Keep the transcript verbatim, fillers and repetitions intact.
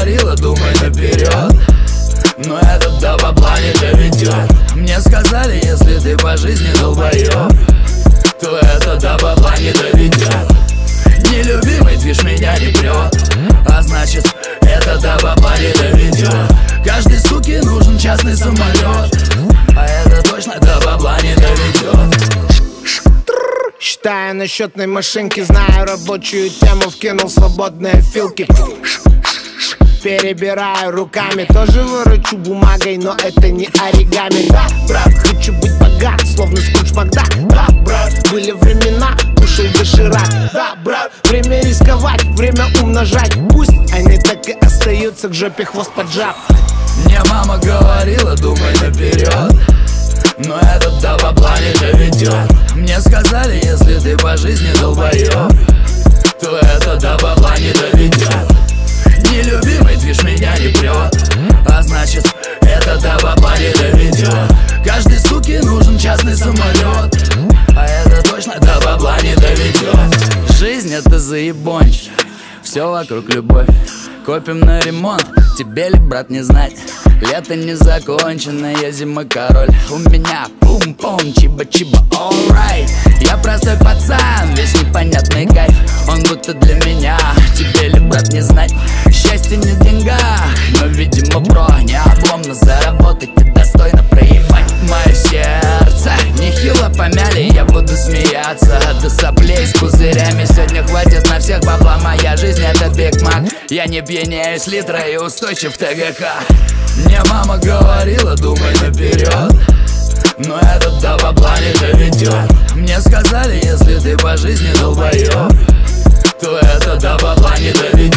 говорила, думай наперед, но этот до бабла не доведет. Мне сказали, если ты по жизни долбоёб, то это до бабла не доведет. Нелюбимый движ меня не прет, а значит, это до бабла не доведет. Каждой суке нужен частный самолет, а это точно до бабла не доведет. Считаю на счетной машинке, знаю рабочую тему, вкинул свободные филки. Перебираю руками, тоже выручу бумагой, но это не оригами. Да, брат, хочу быть богат, словно Скрудж Макдак. Да, брат, были времена, кушал доширак. Да, брат, время рисковать, время умножать. Пусть они так и остаются, к жопе хвост поджав. Мне мама говорила, думай наперед, но этот до бабла не доведет. Мне сказали, если ты по жизни долбоёб, то это до бабла не доведет. Нелюбимый движ меня не прет, а значит, это до бабла не доведет. Каждой суке нужен частный самолет, а это точно до бабла не доведет. Жизнь это заебонч, все вокруг любовь. Копим на ремонт, тебе ли, брат, не знать? Лето не законченное, зима король. У меня пум-пум, чиба-чиба, alright. Я простой пацан, весь непонятный кайф. Он будто для меня, тебе ли, брат, не знать? Счастье не в деньгах, но, видимо, бро, не обломно заработать и достойно проебать. Мое сердце нехило помяли, я буду смеяться до соплей с пузырями. Сегодня хватит на всех бабла, моя жизнь это Биг Мак. Я не пьянею с литра и устойчив в ТГК. Мне мама говорила, думай наперед, но этот до бабла не доведет. Мне сказали, если ты по жизни долбоёб, то это до бабла не доведет.